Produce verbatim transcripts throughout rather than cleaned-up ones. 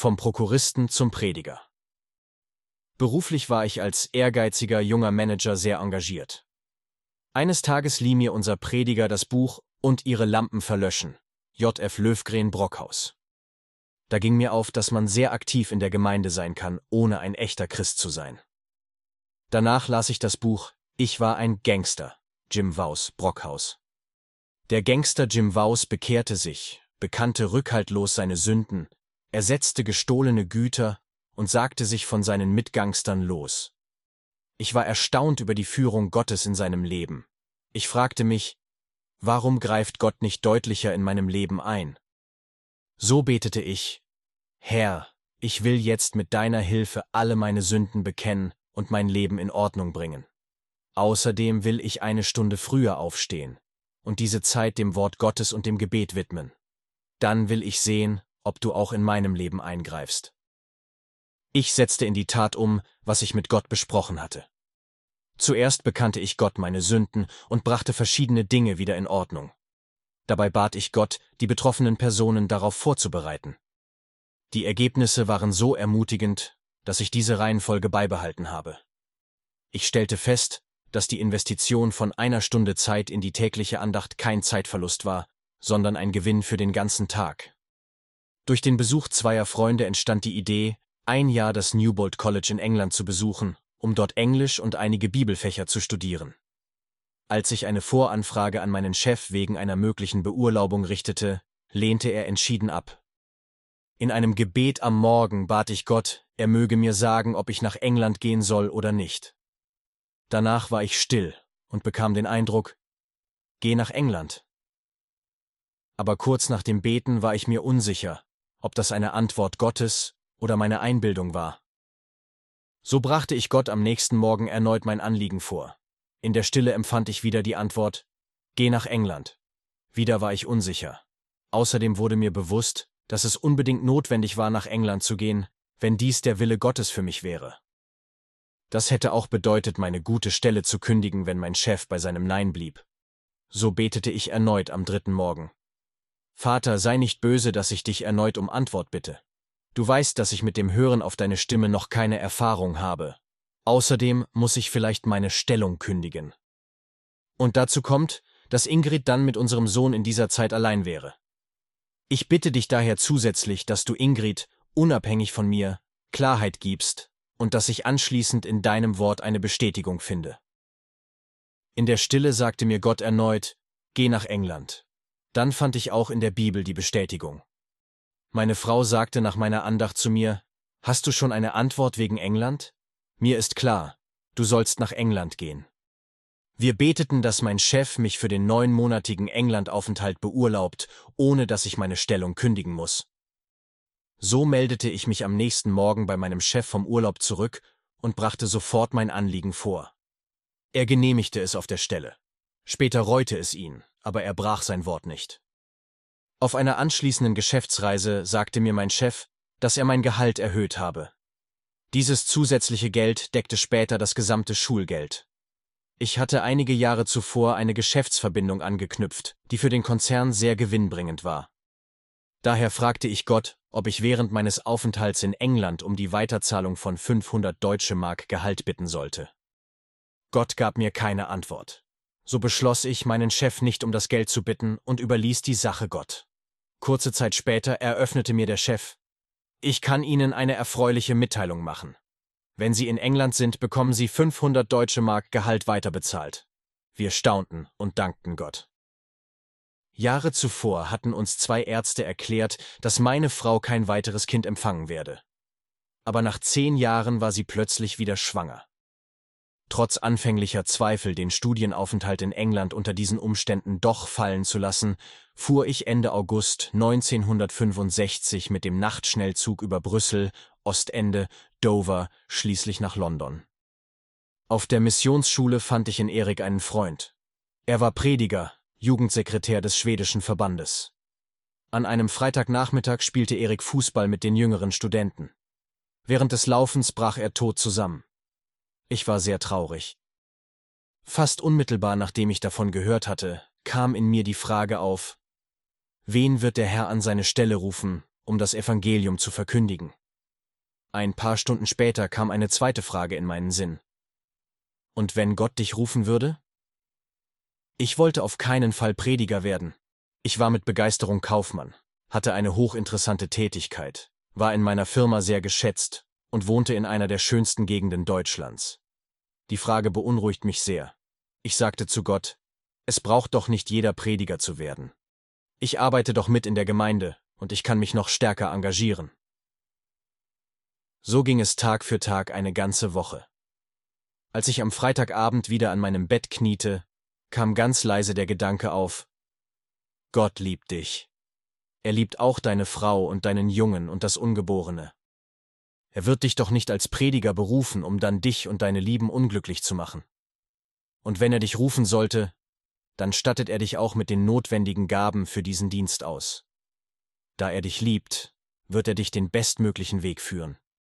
Vom Prokuristen zum Prediger. Beruflich war ich als ehrgeiziger junger Manager sehr engagiert. Eines Tages lieh mir unser Prediger das Buch »Und ihre Lampen verlöschen« J F Löfgren Brockhaus. Da ging mir auf, dass man sehr aktiv in der Gemeinde sein kann, ohne ein echter Christ zu sein. Danach las ich das Buch »Ich war ein Gangster« Jim Vows Brockhaus. Der Gangster Jim Vows bekehrte sich, bekannte rückhaltlos seine Sünden, ersetzte gestohlene Güter und sagte sich von seinen Mitgangstern los. Ich war erstaunt über die Führung Gottes in seinem Leben. Ich fragte mich, warum greift Gott nicht deutlicher in meinem Leben ein? So betete ich, Herr, ich will jetzt mit deiner Hilfe alle meine Sünden bekennen und mein Leben in Ordnung bringen. Außerdem will ich eine Stunde früher aufstehen und diese Zeit dem Wort Gottes und dem Gebet widmen. Dann will ich sehen, ob du auch in meinem Leben eingreifst. Ich setzte in die Tat um, was ich mit Gott besprochen hatte. Zuerst bekannte ich Gott meine Sünden und brachte verschiedene Dinge wieder in Ordnung. Dabei bat ich Gott, die betroffenen Personen darauf vorzubereiten. Die Ergebnisse waren so ermutigend, dass ich diese Reihenfolge beibehalten habe. Ich stellte fest, dass die Investition von einer Stunde Zeit in die tägliche Andacht kein Zeitverlust war, sondern ein Gewinn für den ganzen Tag. Durch den Besuch zweier Freunde entstand die Idee, ein Jahr das Newbold College in England zu besuchen, um dort Englisch und einige Bibelfächer zu studieren. Als ich eine Voranfrage an meinen Chef wegen einer möglichen Beurlaubung richtete, lehnte er entschieden ab. In einem Gebet am Morgen bat ich Gott, er möge mir sagen, ob ich nach England gehen soll oder nicht. Danach war ich still und bekam den Eindruck, geh nach England. Aber kurz nach dem Beten war ich mir unsicher, ob das eine Antwort Gottes oder meine Einbildung war. So brachte ich Gott am nächsten Morgen erneut mein Anliegen vor. In der Stille empfand ich wieder die Antwort, geh nach England. Wieder war ich unsicher. Außerdem wurde mir bewusst, dass es unbedingt notwendig war, nach England zu gehen, wenn dies der Wille Gottes für mich wäre. Das hätte auch bedeutet, meine gute Stelle zu kündigen, wenn mein Chef bei seinem Nein blieb. So betete ich erneut am dritten Morgen. Vater, sei nicht böse, dass ich dich erneut um Antwort bitte. Du weißt, dass ich mit dem Hören auf deine Stimme noch keine Erfahrung habe. Außerdem muss ich vielleicht meine Stellung kündigen. Und dazu kommt, dass Ingrid dann mit unserem Sohn in dieser Zeit allein wäre. Ich bitte dich daher zusätzlich, dass du Ingrid, unabhängig von mir, Klarheit gibst und dass ich anschließend in deinem Wort eine Bestätigung finde. In der Stille sagte mir Gott erneut, geh nach England. Dann fand ich auch in der Bibel die Bestätigung. Meine Frau sagte nach meiner Andacht zu mir, hast du schon eine Antwort wegen England? Mir ist klar, du sollst nach England gehen. Wir beteten, dass mein Chef mich für den neunmonatigen Englandaufenthalt beurlaubt, ohne dass ich meine Stellung kündigen muss. So meldete ich mich am nächsten Morgen bei meinem Chef vom Urlaub zurück und brachte sofort mein Anliegen vor. Er genehmigte es auf der Stelle. Später reute es ihn, aber er brach sein Wort nicht. Auf einer anschließenden Geschäftsreise sagte mir mein Chef, dass er mein Gehalt erhöht habe. Dieses zusätzliche Geld deckte später das gesamte Schulgeld. Ich hatte einige Jahre zuvor eine Geschäftsverbindung angeknüpft, die für den Konzern sehr gewinnbringend war. Daher fragte ich Gott, ob ich während meines Aufenthalts in England um die Weiterzahlung von fünfhundert Deutsche Mark Gehalt bitten sollte. Gott gab mir keine Antwort. So beschloss ich, meinen Chef nicht um das Geld zu bitten und überließ die Sache Gott. Kurze Zeit später eröffnete mir der Chef, ich kann Ihnen eine erfreuliche Mitteilung machen. Wenn Sie in England sind, bekommen Sie fünfhundert Deutsche Mark Gehalt weiterbezahlt. Wir staunten und dankten Gott. Jahre zuvor hatten uns zwei Ärzte erklärt, dass meine Frau kein weiteres Kind empfangen werde. Aber nach zehn Jahren war sie plötzlich wieder schwanger. Trotz anfänglicher Zweifel, den Studienaufenthalt in England unter diesen Umständen doch fallen zu lassen, fuhr ich Ende August neunzehnhundertfünfundsechzig mit dem Nachtschnellzug über Brüssel, Ostende, Dover, schließlich nach London. Auf der Missionsschule fand ich in Erik einen Freund. Er war Prediger, Jugendsekretär des schwedischen Verbandes. An einem Freitagnachmittag spielte Erik Fußball mit den jüngeren Studenten. Während des Laufens brach er tot zusammen. Ich war sehr traurig. Fast unmittelbar nachdem ich davon gehört hatte, kam in mir die Frage auf, wen wird der Herr an seine Stelle rufen, um das Evangelium zu verkündigen. Ein paar Stunden später kam eine zweite Frage in meinen Sinn. Und wenn Gott dich rufen würde? Ich wollte auf keinen Fall Prediger werden. Ich war mit Begeisterung Kaufmann, hatte eine hochinteressante Tätigkeit, war in meiner Firma sehr geschätzt und wohnte in einer der schönsten Gegenden Deutschlands. Die Frage beunruhigt mich sehr. Ich sagte zu Gott, es braucht doch nicht jeder Prediger zu werden. Ich arbeite doch mit in der Gemeinde und ich kann mich noch stärker engagieren. So ging es Tag für Tag eine ganze Woche. Als ich am Freitagabend wieder an meinem Bett kniete, kam ganz leise der Gedanke auf: Gott liebt dich. Er liebt auch deine Frau und deinen Jungen und das Ungeborene. Er wird dich doch nicht als Prediger berufen, um dann dich und deine Lieben unglücklich zu machen. Und wenn er dich rufen sollte, dann stattet er dich auch mit den notwendigen Gaben für diesen Dienst aus. Da er dich liebt, wird er dich den bestmöglichen Weg führen.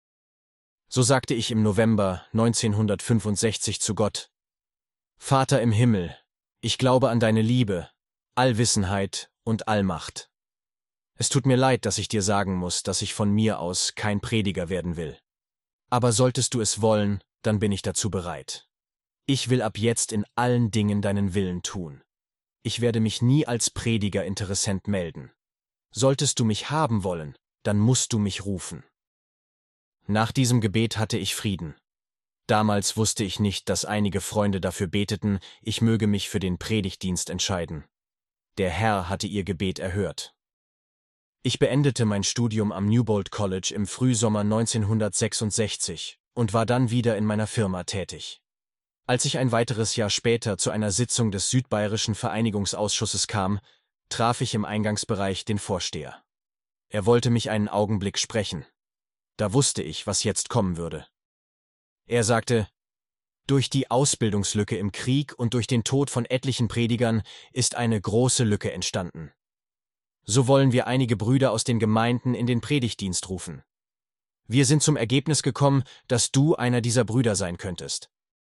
So sagte ich im November neunzehnhundertfünfundsechzig zu Gott: Vater im Himmel, ich glaube an deine Liebe, Allwissenheit und Allmacht. Es tut mir leid, dass ich dir sagen muss, dass ich von mir aus kein Prediger werden will. Aber solltest du es wollen, dann bin ich dazu bereit. Ich will ab jetzt in allen Dingen deinen Willen tun. Ich werde mich nie als Prediger-Interessent melden. Solltest du mich haben wollen, dann musst du mich rufen. Nach diesem Gebet hatte ich Frieden. Damals wusste ich nicht, dass einige Freunde dafür beteten, ich möge mich für den Predigtdienst entscheiden. Der Herr hatte ihr Gebet erhört. Ich beendete mein Studium am Newbold College im Frühsommer neunzehnhundertsechsundsechzig und war dann wieder in meiner Firma tätig. Als ich ein weiteres Jahr später zu einer Sitzung des Südbayerischen Vereinigungsausschusses kam, traf ich im Eingangsbereich den Vorsteher. Er wollte mich einen Augenblick sprechen. Da wusste ich, was jetzt kommen würde. Er sagte: Durch die Ausbildungslücke im Krieg und durch den Tod von etlichen Predigern ist eine große Lücke entstanden. So wollen wir einige Brüder aus den Gemeinden in den Predigtdienst rufen. Wir sind zum Ergebnis gekommen, dass du einer dieser Brüder sein könntest.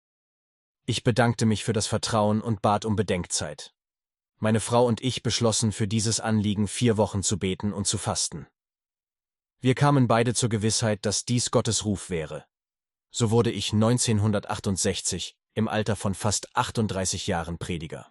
Ich bedankte mich für das Vertrauen und bat um Bedenkzeit. Meine Frau und ich beschlossen, für dieses Anliegen vier Wochen zu beten und zu fasten. Wir kamen beide zur Gewissheit, dass dies Gottes Ruf wäre. So wurde ich neunzehnhundertachtundsechzig im Alter von fast achtunddreißig Jahren Prediger.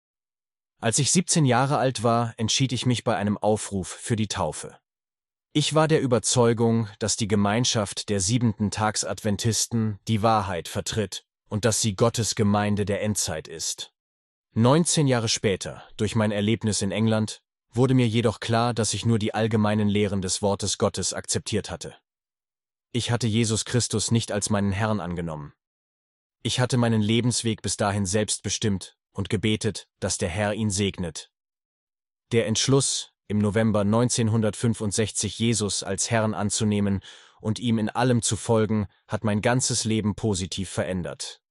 Als ich siebzehn Jahre alt war, entschied ich mich bei einem Aufruf für die Taufe. Ich war der Überzeugung, dass die Gemeinschaft der Siebenten-Tags-Adventisten die Wahrheit vertritt und dass sie Gottes Gemeinde der Endzeit ist. neunzehn Jahre später, durch mein Erlebnis in England, wurde mir jedoch klar, dass ich nur die allgemeinen Lehren des Wortes Gottes akzeptiert hatte. Ich hatte Jesus Christus nicht als meinen Herrn angenommen. Ich hatte meinen Lebensweg bis dahin selbst bestimmt und gebetet, dass der Herr ihn segnet. Der Entschluss, im November neunzehnhundertfünfundsechzig Jesus als Herrn anzunehmen und ihm in allem zu folgen, hat mein ganzes Leben positiv verändert.